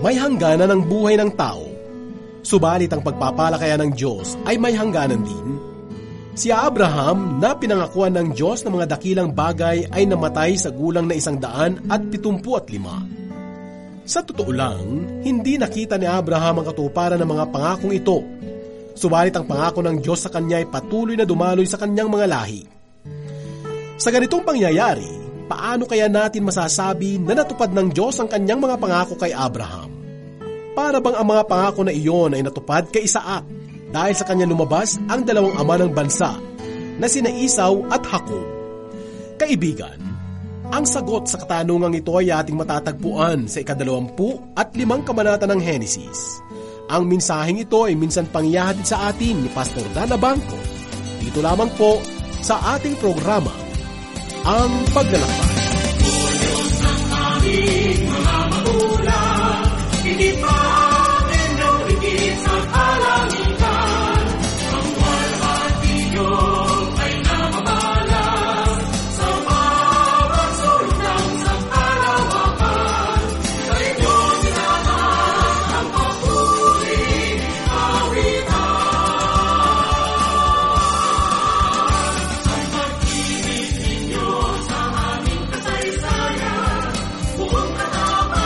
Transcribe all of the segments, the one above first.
may hangganan ang buhay ng tao. Subalit ang pagpapalakayan ng Diyos ay may hangganan din. Si Abraham na pinangakuan ng Diyos ng mga dakilang bagay ay namatay sa gulang na 175. Sa totoo lang, hindi nakita ni Abraham ang katuparan ng mga pangakong ito. Subalit ang pangako ng Diyos sa kanya ay patuloy na dumaloy sa kanyang mga lahi. Sa ganitong pangyayari, paano kaya natin masasabi na natupad ng Diyos ang kanyang mga pangako kay Abraham? Para bang ang mga pangako na iyon ay natupad kay Isaac dahil sa kanya lumabas ang dalawang ama ng bansa na sina Esau at Jacob? Kaibigan, ang sagot sa katanungang ito ay ating matatagpuan sa 25 kabanata ng Henesis. Ang mensaheng ito ay minsan pangyahatid sa atin ni Pastor Dana Bangko. Dito lamang po sa ating programa, Ang Paglalakbay. Diyos ng aming mga magulang, hindi pa atin naurigit sa kalangitan. Ang walhati niyo ay namamalas sa bawat sulok ng kalawakan. Sa inyo sinamahan ang papuling awitan. Ang pag-ibig ninyo sa aming kasaysayan, buong katapatan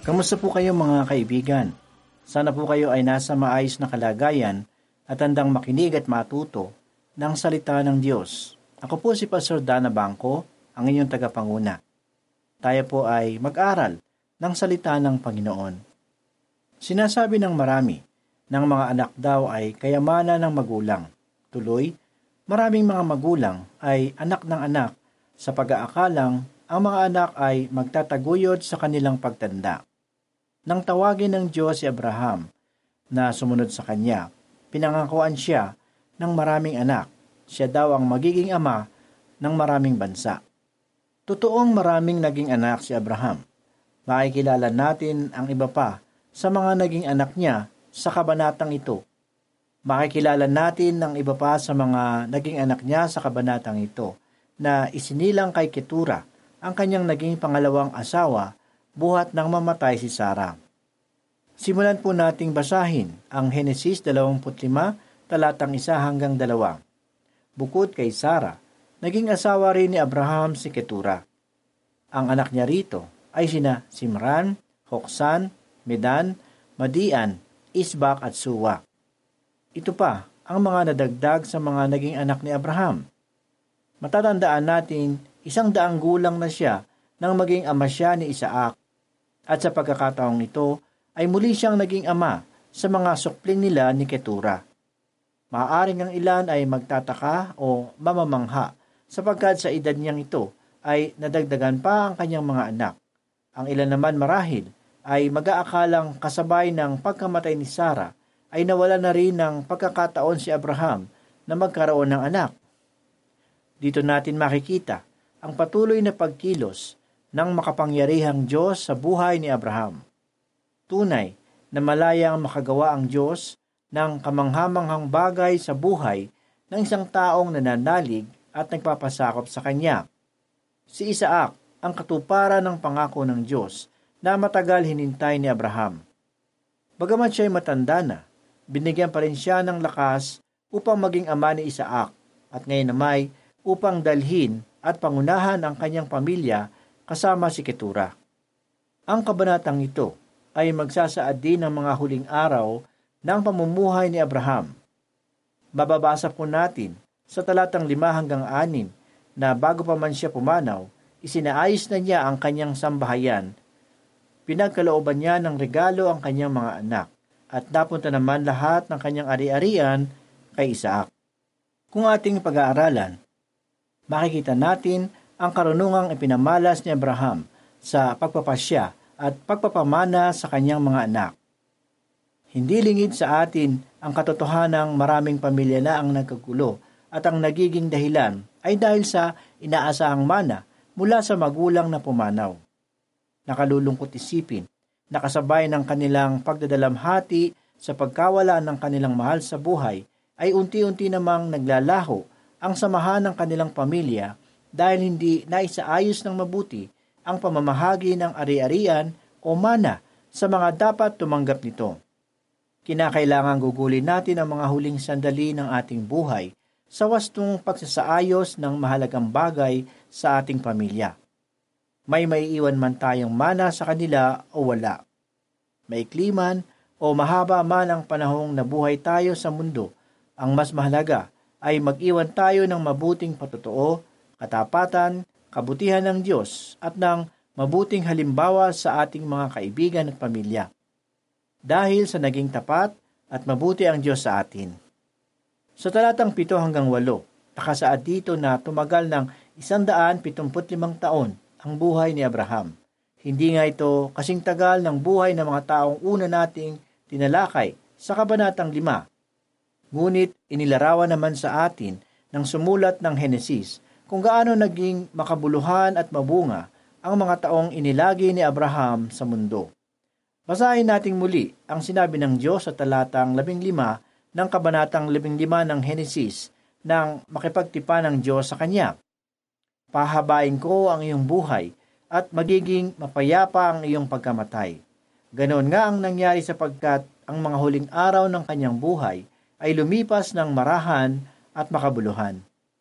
Kamusta po kayo mga kaibigan? Sana po kayo ay nasa maayos na kalagayan at handang makinig at matuto ng salita ng Diyos. Ako po si Pastor Dana Bangko, ang inyong tagapanguna. Tayo po ay mag-aral ng salita ng Panginoon. Sinasabi ng marami ng mga anak daw ay kayamanan ng magulang. Tuloy, maraming mga magulang ay anak ng anak sa pag-aakalang ang mga anak ay magtataguyod sa kanilang pagtanda. Nang tawagin ng Diyos si Abraham na sumunod sa kanya, pinangakuan siya ng maraming anak. Siya daw ang magiging ama ng maraming bansa. Totoong maraming naging anak si Abraham. Makikilala natin ang iba pa sa mga naging anak niya sa kabanatang ito. Makikilala natin ang iba pa sa mga naging anak niya sa kabanatang ito na isinilang kay Ketura, ang kanyang naging pangalawang asawa, buhat nang mamatay si Sarah. Simulan po nating basahin ang Henesis 25, talatang 1 hanggang 2. Bukod kay Sarah, naging asawa rin ni Abraham si Ketura. Ang anak niya rito ay sina Simran, Hoksan, Medan, Madian, Isbak at Suwa. Ito pa ang mga nadagdag sa mga naging anak ni Abraham. Matatandaan natin 100 gulang na siya nang maging ama siya ni Isaac. At sa pagkakataong ito, ay muli siyang naging ama sa mga sukling nila ni Ketura. Maaaring ang ilan ay magtataka o mamamangha sapagkat sa edad niyang ito ay nadagdagan pa ang kanyang mga anak. Ang ilan naman marahil ay mag-aakalang kasabay ng pagkamatay ni Sarah ay nawala na rin ng pagkakataon si Abraham na magkaroon ng anak. Dito natin makikita ang patuloy na pagkilos ng makapangyarihang Diyos sa buhay ni Abraham. Tunay na malayang makagawa ang Diyos ng kamanghamanghang bagay sa buhay ng isang taong nananalig at nagpapasakop sa Kanya. Si Isaac ang katuparan ng pangako ng Diyos na matagal hinintay ni Abraham. Bagamat siya'y matanda na, binigyan pa rin siya ng lakas upang maging ama ni Isaac at ngayon namay upang dalhin at pangunahan ang kanyang pamilya kasama si Ketura. Ang kabanatang ito ay magsasaad din ng mga huling araw ng pamumuhay ni Abraham. Mababasa po natin sa talatang 5 hanggang 6 na bago pa man siya pumanaw, isinaayos na niya ang kanyang sambahayan. Pinagkalooban niya ng regalo ang kanyang mga anak at napunta naman lahat ng kanyang ari-arian kay Isaac. Kung ating pag-aaralan, makikita natin ang karunungang ipinamalas ni Abraham sa pagpapasya at pagpapamana sa kanyang mga anak. Hindi lingid sa atin ang katotohanang maraming pamilya na ang nagkagulo at ang nagiging dahilan ay dahil sa inaasahang mana mula sa magulang na pumanaw. Nakalulungkot isipin, nakasabay ng kanilang pagdadalamhati sa pagkawala ng kanilang mahal sa buhay ay unti-unti namang naglalaho ang samahan ng kanilang pamilya dahil hindi naisaayos ng mabuti ang pamamahagi ng ari-arian o mana sa mga dapat tumanggap nito. Kinakailangang gugulin natin ang mga huling sandali ng ating buhay sa wastong pagsasaayos ng mahalagang bagay sa ating pamilya. May maiiwan man tayong mana sa kanila o wala. Maikli man o mahaba man ang panahong nabuhay tayo sa mundo, ang mas mahalaga ay mag-iwan tayo ng mabuting patotoo, katapatan, kabutihan ng Diyos at ng mabuting halimbawa sa ating mga kaibigan at pamilya. Dahil sa naging tapat at mabuti ang Diyos sa atin. Sa talatang 7 hanggang 8, nakasaad dito na tumagal ng 175 taon ang buhay ni Abraham. Hindi nga ito kasing tagal ng buhay ng mga taong una nating tinalakay sa kabanatang 5. Ngunit inilarawan naman sa atin ng sumulat ng Henesis kung gaano naging makabuluhan at mabunga ang mga taong inilagi ni Abraham sa mundo. Basahin nating muli ang sinabi ng Diyos sa talatang 15 ng kabanatang 15 ng Henesis nang makipagtipan ng Diyos sa kanya. Pahabain ko ang iyong buhay at magiging mapayapa ang iyong pagkamatay. Ganoon nga ang nangyari sapagkat ang mga huling araw ng kanyang buhay ay lumipas ng marahan at makabuluhan.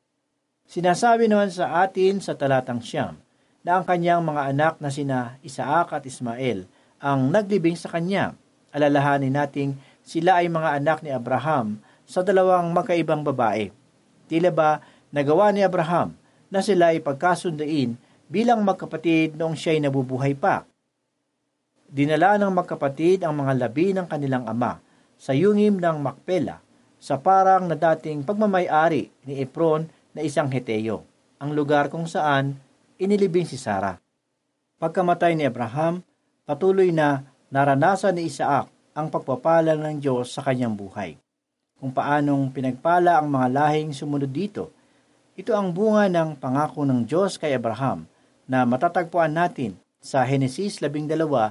Sinasabi naman sa atin sa talatang 9 na ang kanyang mga anak na sina Isaac at Ismael ang naglibing sa kanya. Alalahanin nating sila ay mga anak ni Abraham sa dalawang magkaibang babae. Tila ba nagawa ni Abraham na sila ay pagkasunduin bilang magkapatid noong siya'y nabubuhay pa. Dinala ng magkapatid ang mga labi ng kanilang ama sa yungim ng Makpela sa parang na dating pagmamay-ari ni Efron na isang Heteo, ang lugar kung saan inilibing si Sarah. Pagkamatay ni Abraham, patuloy na naranasan ni Isaac ang pagpapala ng Diyos sa kanyang buhay. Kung paanong pinagpala ang mga lahing sumunod dito, ito ang bunga ng pangako ng Diyos kay Abraham na matatagpuan natin sa Henesis 12:2-3.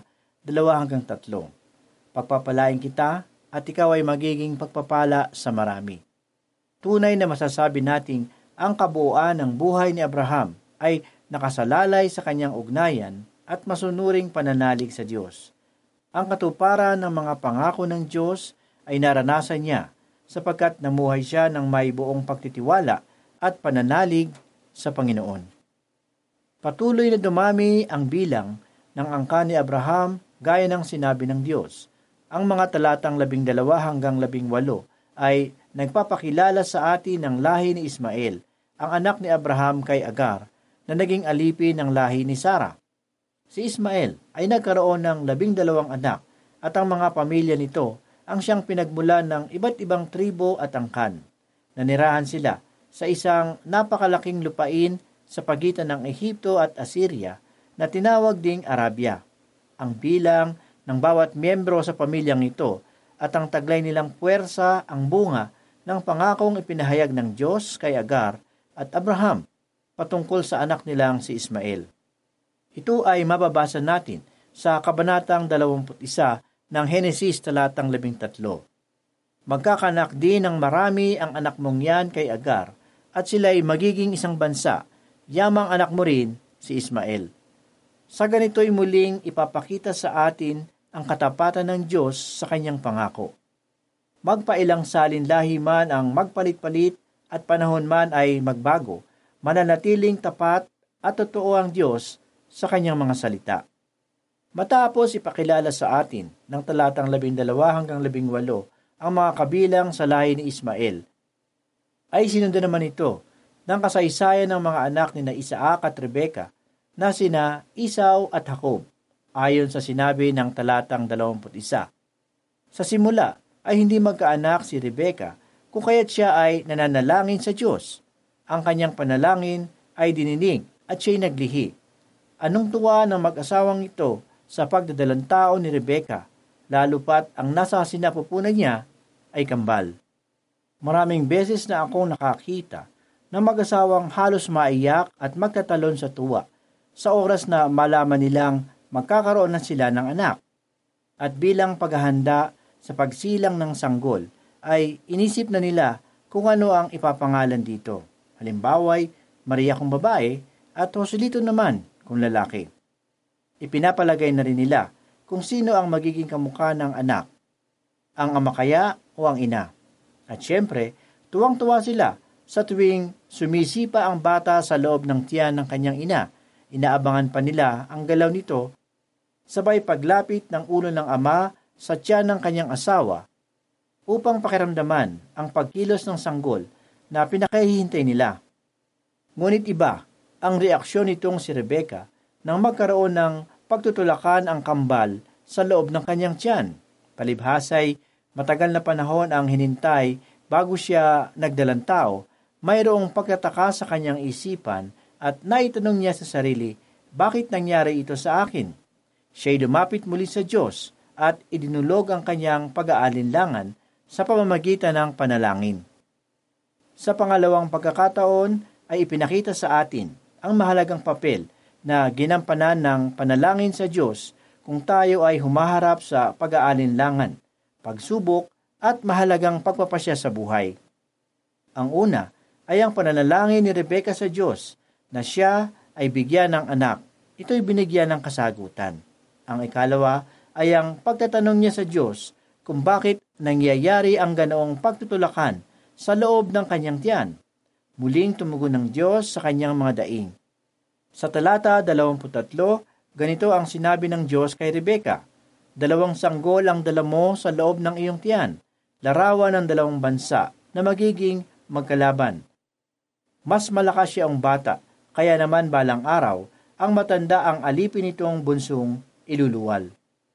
Pagpapalain kita at ikaw ay magiging pagpapala sa marami. Tunay na masasabi nating ang kabuuan ng buhay ni Abraham ay nakasalalay sa kanyang ugnayan at masunuring pananalig sa Diyos. Ang katuparan ng mga pangako ng Diyos ay naranasan niya sapagkat namuhay siya ng may buong pagtitiwala at pananalig sa Panginoon. Patuloy na dumami ang bilang ng angka ni Abraham gaya ng sinabi ng Diyos. Ang mga talatang 12 hanggang 18 ay nagpapakilala sa atin ng lahi ni Ismael, ang anak ni Abraham kay Agar, na naging alipin ng lahi ni Sarah. Si Ismael ay nagkaroon ng 12 anak at ang mga pamilya nito ang siyang pinagmulan ng iba't ibang tribo at angkan. Nanirahan sila sa isang napakalaking lupain sa pagitan ng Ehipto at Assyria na tinawag ding Arabia. Ang bilang ng bawat miyembro sa pamilyang ito at ang taglay nilang puwersa ang bunga ng pangakong ipinahayag ng Diyos kay Agar at Abraham patungkol sa anak nilang si Ismael. Ito ay mababasa natin sa Kabanatang 21 ng Henesis talatang 13. Magkakanak din ng marami ang anak mong yan kay Agar at sila'y magiging isang bansa, yamang anak mo rin si Ismael. Sa ganito'y muling ipapakita sa atin ang katapatan ng Diyos sa kanyang pangako. Magpailang salinlahi man ang magpalit-palit at panahon man ay magbago, mananatiling tapat at totoo ang Diyos sa kanyang mga salita. Matapos ipakilala sa atin ng talatang 12 hanggang 18 ang mga kabilang sa lahi ni Ismael, ay sinundan naman ito ng kasaysayan ng mga anak ni na Isaac at Rebeka na sina Esau at Jacob, ayon sa sinabi ng talatang 21. Sa simula ay hindi magkaanak si Rebeka, kung kaya't siya ay nananalangin sa Diyos. Ang kanyang panalangin ay dininig at siya'y naglihi. Anong tuwa ng mag-asawang ito sa pagdadalang tao ni Rebeka, lalo pat ang nasa sinapupunan niya ay kambal. Maraming beses na akong nakakita ng mag-asawang halos maiyak at magtatalon sa tuwa sa oras na malaman nilang magkakaroon na sila ng anak. At bilang paghahanda sa pagsilang ng sanggol, ay inisip na nila kung ano ang ipapangalan dito. Halimbawa'y Maria kung babae at Joselito naman kung lalaki. Ipinapalagay na rin nila kung sino ang magiging kamukha ng anak, ang ama kaya o ang ina. At syempre, tuwang-tuwa sila sa tuwing sumisipa ang bata sa loob ng tiyan ng kanyang ina. Inaabangan pa nila ang galaw nito, sabay paglapit ng ulo ng ama sa tiyan ng kanyang asawa upang pakiramdaman ang pagkilos ng sanggol na pinakahihintay nila. Ngunit iba ang reaksyon nitong si Rebeka nang magkaroon ng pagtutulakan ang kambal sa loob ng kanyang tiyan. Palibhasay, matagal na panahon ang hinintay bago siya nagdalang tao, mayroong pagtataka sa kanyang isipan at naitanong niya sa sarili, bakit nangyari ito sa akin? Siya'y lumapit muli sa Diyos at idinulog ang kanyang pag-aalinlangan sa pamamagitan ng panalangin. Sa pangalawang pagkakataon ay ipinakita sa atin ang mahalagang papel na ginampanan ng panalangin sa Diyos kung tayo ay humaharap sa pag-aalinlangan, pagsubok at mahalagang pagpapasya sa buhay. Ang una ay ang pananalangin ni Rebeka sa Diyos na siya ay bigyan ng anak. Ito'y binigyan ng kasagutan. Ang ikalawa ay ang pagtatanong niya sa Diyos kung bakit nangyayari ang ganoong pagtutulakan sa loob ng kanyang tiyan. Muling tumugon ng Diyos sa kanyang mga daing. Sa talata 23, ganito ang sinabi ng Diyos kay Rebeka, 2 sanggol ang dala mo sa loob ng iyong tiyan, larawan ng 2 bansa na magiging magkalaban. Mas malakas siya ang bata, kaya naman balang araw, ang matanda ang alipin nitong bunsong iluluwal.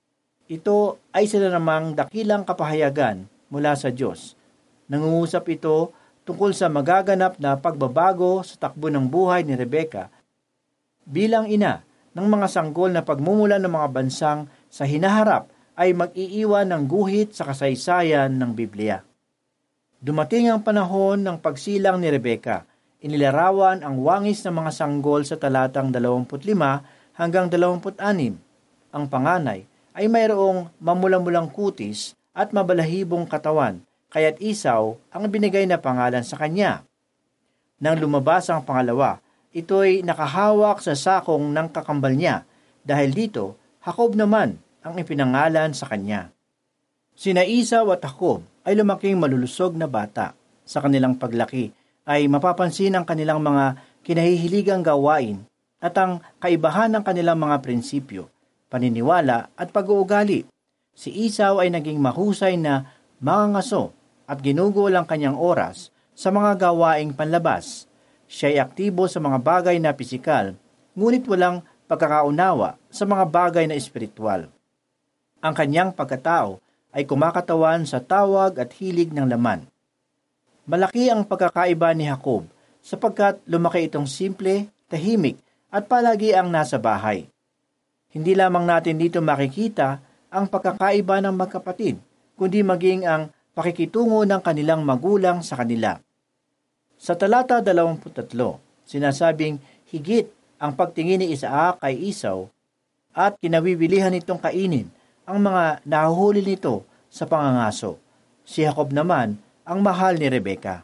Ito ay sila namang dakilang kapahayagan mula sa Diyos. Nangungusap ito tungkol sa magaganap na pagbabago sa takbo ng buhay ni Rebecca bilang ina ng mga sanggol na pagmumula ng mga bansang sa hinaharap ay mag-iiwan ng guhit sa kasaysayan ng Biblia. Dumating ang panahon ng pagsilang ni Rebecca. Inilarawan ang wangis ng mga sanggol sa talatang 25 hanggang 26. Ang panganay ay mayroong mamula-mulang kutis at mabalahibong katawan, kaya't Isaw ang binigay na pangalan sa kanya. Nang lumabas ang pangalawa, ito'y nakahawak sa sakong ng kakambal niya, dahil dito, Jacob naman ang ipinangalan sa kanya. Sina Isaw at Jacob ay lumaking malulusog na bata. Sa kanilang paglaki, ay mapapansin ang kanilang mga kinahihiligang gawain at ang kaibahan ng kanilang mga prinsipyo, paniniwala at pag-uugali. Si Isaw ay naging mahusay na mangangaso at ginugol ang kanyang oras sa mga gawaing panlabas. Siya ay aktibo sa mga bagay na pisikal, ngunit walang pagkakaunawa sa mga bagay na espiritual. Ang kanyang pagkatao ay kumakatawan sa tawag at hilig ng laman. Malaki ang pagkakaiba ni Jacob sapagkat lumaki itong simple, tahimik at palagi ang nasa bahay. Hindi lamang natin dito makikita ang pagkakaiba ng magkapatid, kundi maging ang pakikitungo ng kanilang magulang sa kanila. Sa talata 23, sinasabing higit ang pagtingin ni Isaac kay Isaw at kinawiwilihan nitong kainin ang mga nahuhuli nito sa pangangaso. Si Jacob naman ang mahal ni Rebecca.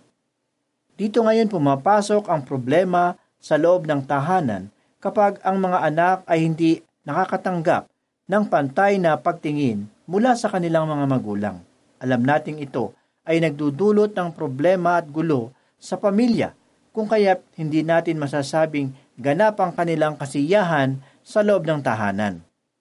Dito ngayon pumapasok ang problema sa loob ng tahanan kapag ang mga anak ay hindi nakakatanggap ng pantay na pagtingin mula sa kanilang mga magulang. Alam nating ito ay nagdudulot ng problema at gulo sa pamilya, kung kaya't hindi natin masasabing ganap ang kanilang kasiyahan sa loob ng tahanan.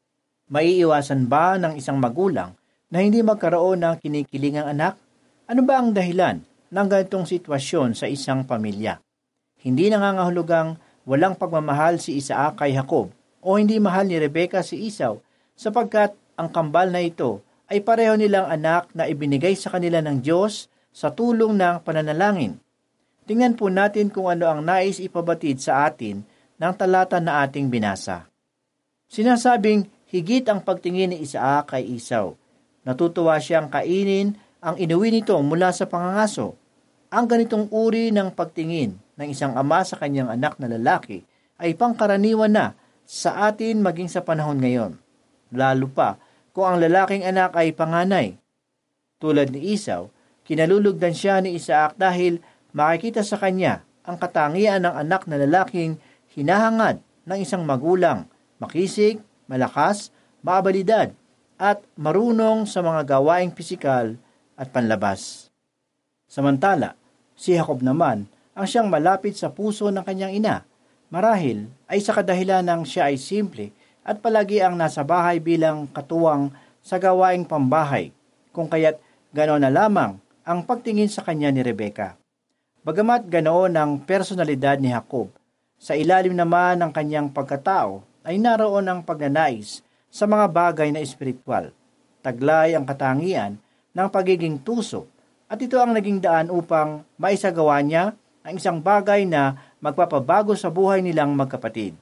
Maiiwasan ba ng isang magulang na hindi magkaroon ng kinikilingang anak? Ano ba ang dahilan ng ganitong sitwasyon sa isang pamilya? Hindi nangangahulugang walang pagmamahal si Isaac kay Jacob o hindi mahal ni Rebecca si Isaw, sapagkat ang kambal na ito ay pareho nilang anak na ibinigay sa kanila ng Diyos sa tulong ng pananalangin. Tingnan po natin kung ano ang nais ipabatid sa atin ng talata na ating binasa. Sinasabing higit ang pagtingin ni Isaac kay Isaw. Natutuwa siyang kainin ang inuwi nito mula sa pangangaso. Ang ganitong uri ng pagtingin ng isang ama sa kanyang anak na lalaki ay pangkaraniwan na sa atin maging sa panahon ngayon. Lalo pa kung ang lalaking anak ay panganay. Tulad ni Isaw, kinalulugdan siya ni Isaac dahil makikita sa kanya ang katangian ng anak na lalaking hinahangad ng isang magulang, makisig, malakas, maabalidad, at marunong sa mga gawaing pisikal at panlabas. Samantala, si Jacob naman ang siyang malapit sa puso ng kanyang ina. Marahil ay sa kadahilan ng siya ay simple at palagi ang nasa bahay bilang katuwang sa gawaing pambahay, kung kaya't ganoon na lamang ang pagtingin sa kanya ni Rebecca. Bagamat ganoon ang personalidad ni Jacob, sa ilalim naman ng kanyang pagkatao ay naroon ang pagnanais sa mga bagay na espiritual. Taglay ang katangian ng pagiging tuso, at ito ang naging daan upang maisagawa niya ang isang bagay na magpapabago sa buhay nilang magkapatid.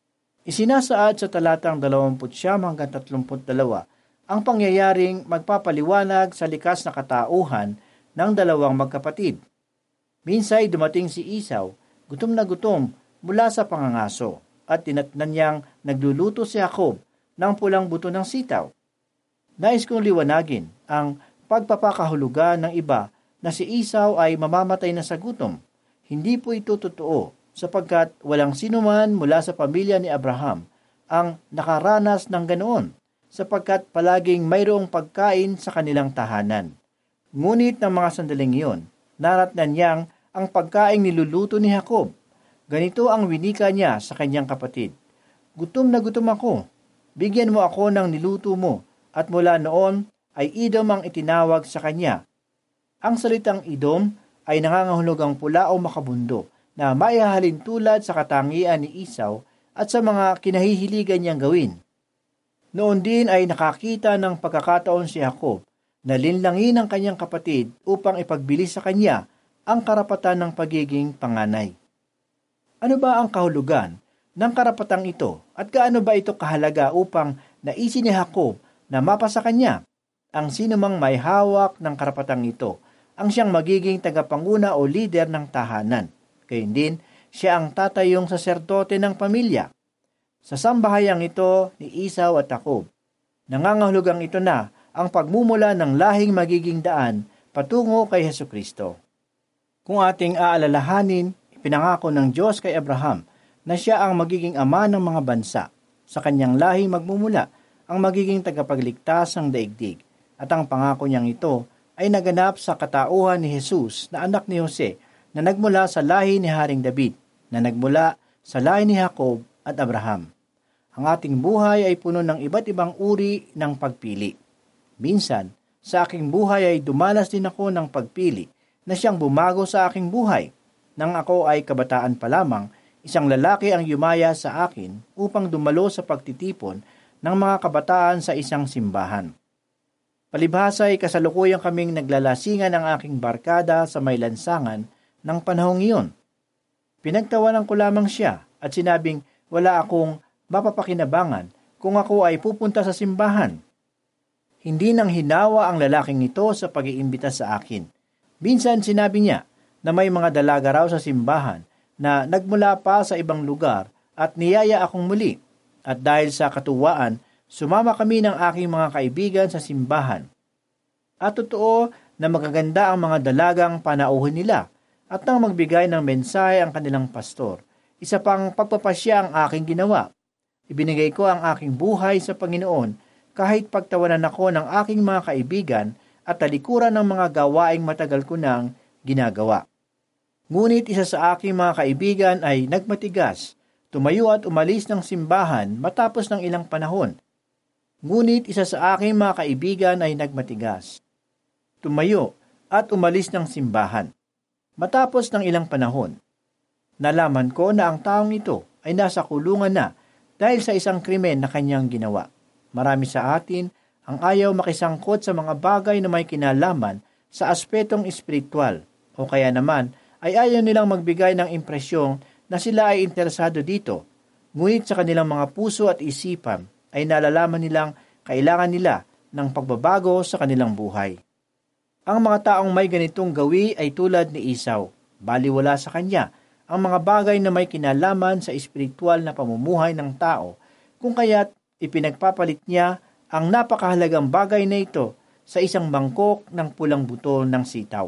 Isinasaad sa talatang 29 hanggang 32 ang pangyayaring magpapaliwanag sa likas na katauhan ng dalawang magkapatid. Minsay dumating si Isaw, gutom na gutom mula sa pangangaso, at tinatnan niyang nagluluto si Jacob ng pulang buto ng sitaw. Nais kong liwanagin ang pagpapakahulugan ng iba na si Isaw ay mamamatay na sa gutom. Hindi po ito totoo, sapagkat walang sinuman mula sa pamilya ni Abraham ang nakaranas ng ganoon, sapagkat palaging mayroong pagkain sa kanilang tahanan. Ngunit ng mga sandaling iyon, naratnan niyang ang pagkain niluluto ni Jacob. Ganito ang winika niya sa kanyang kapatid: "Gutom na gutom ako. Bigyan mo ako ng niluto mo, at mula noon ay Edom ang itinawag sa kanya. Ang salitang Edom ay nangangahulugang pula o makabundo na maihahalin tulad sa katangian ni Esau at sa mga kinahihiligan niyang gawin. Noon din ay nakakita ng pagkakataon si Jacob na linlangin ang kanyang kapatid upang ipagbili sa kanya ang karapatan ng pagiging panganay. Ano ba ang kahulugan ng karapatang ito at gaano ba ito kahalaga upang naisin ni Jacob na mapasa kanya? Ang sinumang may hawak ng karapatang ito ang siyang magiging tagapanguna o lider ng tahanan. Gayun din, siya ang tatayong saserdote ng pamilya. Sa sambahayang ito ni Esau at Jacob, nangangahulugang ito na ang pagmumula ng lahing magiging daan patungo kay Hesukristo. Kung ating aalalahanin, ipinangako ng Diyos kay Abraham na siya ang magiging ama ng mga bansa. Sa kanyang lahi magmumula ang magiging tagapagligtas ng daigdig. At ang pangako niyang ito ay naganap sa katauhan ni Jesus na anak ni Jose na nagmula sa lahi ni Haring David, na nagmula sa lahi ni Jacob at Abraham. Ang ating buhay ay puno ng iba't ibang uri ng pagpili. Minsan, sa aking buhay ay dumanas din ako ng pagpili na siyang bumago sa aking buhay. Nang ako ay kabataan pa lamang, isang lalaki ang yumaya sa akin upang dumalo sa pagtitipon ng mga kabataan sa isang simbahan. Palibhasa ay kasalukuyang kaming naglalasingan ng aking barkada sa may lansangan ng panahong iyon. Pinagtawanan ko lamang siya at sinabing wala akong mapapakinabangan kung ako ay pupunta sa simbahan. Hindi nang hinawa ang lalaking ito sa pag-iimbita sa akin. Minsan sinabi niya na may mga dalaga raw sa simbahan na nagmula pa sa ibang lugar at niyaya akong muli. At dahil sa katuwaan, sumama kami ng aking mga kaibigan sa simbahan. At totoo na magaganda ang mga dalagang panauhin nila at nang magbigay ng mensahe ang kanilang pastor. Isa pang pagpapasya ang aking ginawa. Ibinigay ko ang aking buhay sa Panginoon kahit pagtawanan ako ng aking mga kaibigan at talikuran ng mga gawaing matagal ko nang ginagawa. Ngunit isa sa aking mga kaibigan ay nagmatigas, tumayo at umalis ng simbahan matapos ng ilang panahon. Ngunit isa sa aking mga kaibigan ay nagmatigas, tumayo at umalis ng simbahan matapos ng ilang panahon. Nalaman ko na ang taong ito ay nasa kulungan na dahil sa isang krimen na kanyang ginawa. Marami sa atin ang ayaw makisangkot sa mga bagay na may kinalaman sa aspetong espiritual o kaya naman ay ayaw nilang magbigay ng impresyong na sila ay interesado dito. Ngunit sa kanilang mga puso at isipan ay nalalaman nilang kailangan nila ng pagbabago sa kanilang buhay. Ang mga taong may ganitong gawi ay tulad ni Esau. Baliwala sa kanya ang mga bagay na may kinalaman sa espiritual na pamumuhay ng tao, kung kaya't ipinagpapalit niya ang napakahalagang bagay na ito sa isang mangkok ng pulang buto ng sitaw.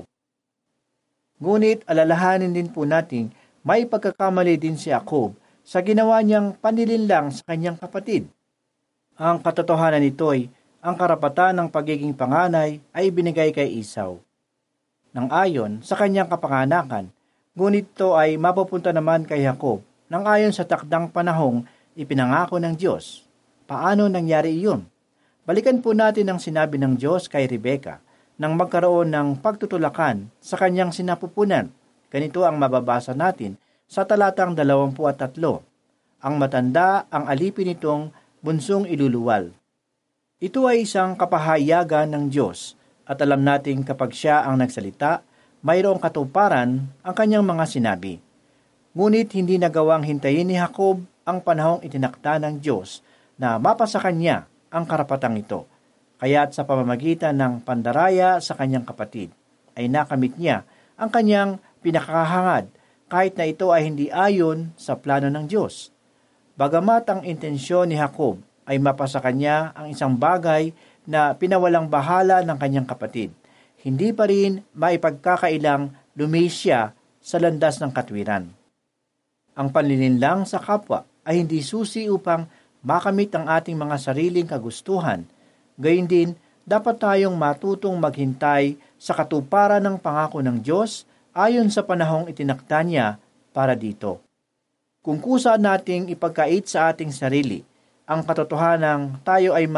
Ngunit alalahanin din po nating may pagkakamali din si Jacob sa ginawa niyang panlilinlang sa kanyang kapatid. Ang katotohanan nito'y ang karapatan ng pagiging panganay ay binigay kay Esau nang ayon sa kanyang kapanganakan, ngunit ito ay mapupunta naman kay Jacob nang ayon sa takdang panahong ipinangako ng Diyos. Paano nangyari iyon? Balikan po natin ang sinabi ng Diyos kay Rebecca nang magkaroon ng pagtutulakan sa kanyang sinapupunan. Ganito ang mababasa natin sa talatang 23. Ang matanda ang alipin nitong bunsong iluluwal. Ito ay isang kapahayagan ng Diyos at alam nating kapag siya ang nagsalita, mayroong katuparan ang kanyang mga sinabi. Ngunit hindi nagawang hintayin ni Jacob ang panahong itinakda ng Diyos na mapasa kanya ang karapatang ito. Kaya't sa pamamagitan ng pandaraya sa kanyang kapatid, ay nakamit niya ang kanyang pinakahangad kahit na ito ay hindi ayon sa plano ng Diyos. Bagamat ang intensyon ni Jacob ay mapasa kanya ang isang bagay na pinawalang bahala ng kanyang kapatid, hindi pa rin maipagkakailang lumihis siya sa landas ng katwiran. Ang panlilinlang sa kapwa ay hindi susi upang makamit ang ating mga sariling kagustuhan. Gayun din, dapat tayong matutong maghintay sa katuparan ng pangako ng Diyos ayon sa panahong itinakda niya para dito. Kung kusa nating ipagkait sa ating sarili ang katotohanang tayo ay may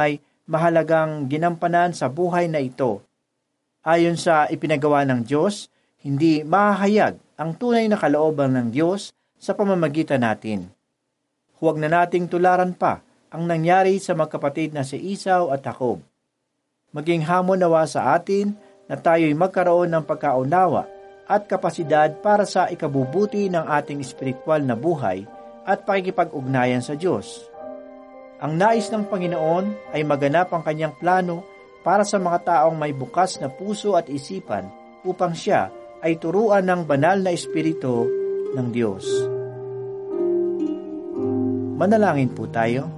mahalagang ginampanan sa buhay na ito. Ayon sa ipinagawa ng Diyos, hindi mahahayag ang tunay na kalooban ng Diyos sa pamamagitan natin. Huwag na nating tularan pa ang nangyari sa magkapatid na si Esau at Jacob. Maging hamon nawa sa atin na tayo'y magkaroon ng pagkaunawa at kapasidad para sa ikabubuti ng ating espiritual na buhay at pakikipag-ugnayan sa Diyos. Ang nais ng Panginoon ay maganap ang kanyang plano para sa mga taong may bukas na puso at isipan upang siya ay turuan ng banal na espiritu ng Diyos. Manalangin po tayo.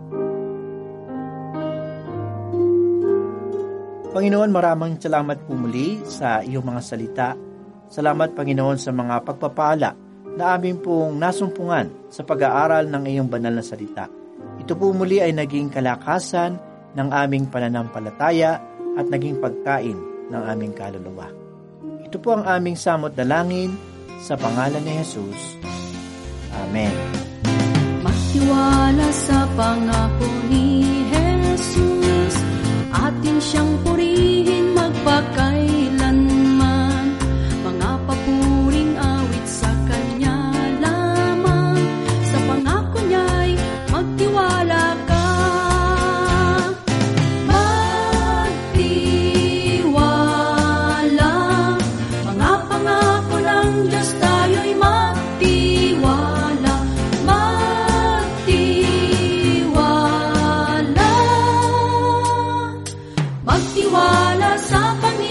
Panginoon, maraming salamat po muli sa iyong mga salita. Salamat, Panginoon, sa mga pagpapala na aming pong nasumpungan sa pag-aaral ng iyong banal na salita. Ito po muli ay naging kalakasan ng aming pananampalataya at naging pagkain ng aming kaluluwa. Ito po ang aming samot dalangin sa pangalan ni Jesus. Amen. Magtiwala sa pangako ni Jesus, atin siyang purihin magpakailanman. Mga papuring awit sa Kanya lamang, sa pangako niya'y magtiwala ka. Magtiwala, mga pangako ng Diyos tayo'y magtiwala. Magtiwala sa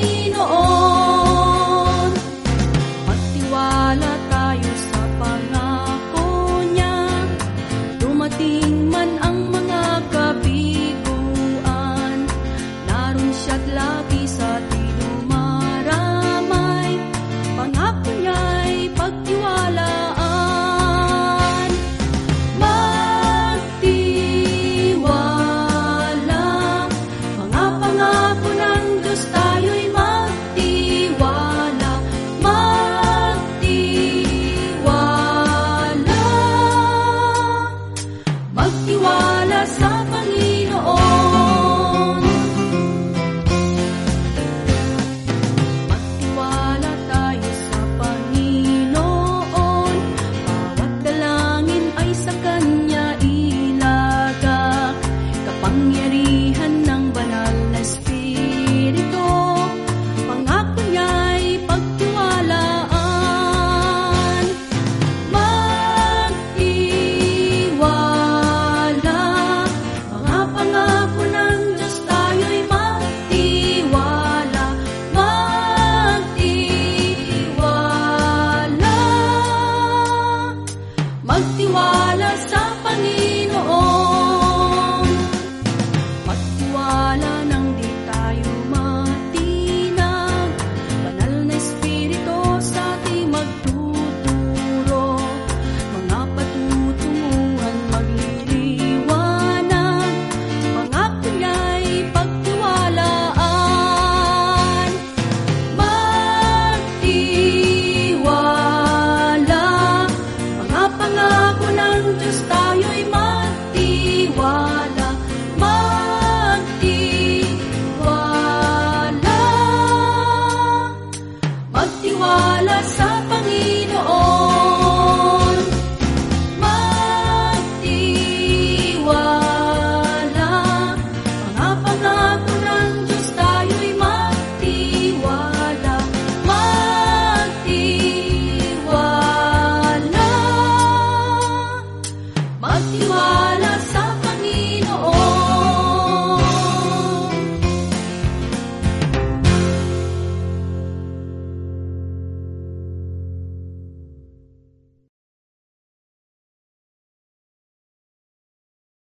Panginoon. Magtiwala tayo sa pangako niya. Dumating man ang mga kabiguan, naroon siya't lagi sa atin dumaramay. Pangako niya'y pagtiwalaan. Magtiwala, mga pangako ng Diyos tayo'y magtiwala. Magtiwala, magtiwala sa Panginoon. Magtiwala tayo sa Panginoon. Bawat dalangin ay sa Kanya ilagak. Kapangyarihan ng banal na Espiritu, pangako niya'y pagtiwalaan. Magtiwala, mga pangako ng Diyos tayo'y magtiwala. Magtiwala, magtiwala sa Panginoon. Magtiwala nang di tayo matinag, banal na Espiritu sa ating magtuturo. Mga patutunguhan magliliwanag, pangako niya'y pagtiwalaan. Magtiwala, mga pangako ng Diyos tayo'y magtiwala. Magtiwala, magtiwala sa Panginoon. Magtiwala, mga pangako ng Diyos tayo'y magtiwala. Magtiwala, magtiwala